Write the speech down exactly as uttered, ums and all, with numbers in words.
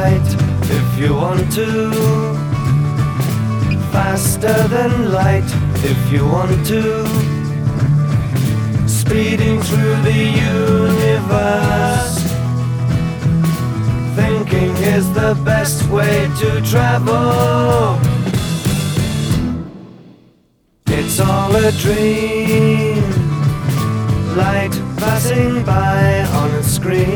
light if you want to. Faster than light if you want to. Speeding through the universe. Thinking is the best way to travel. It's all a dream. Light passing by on a screen.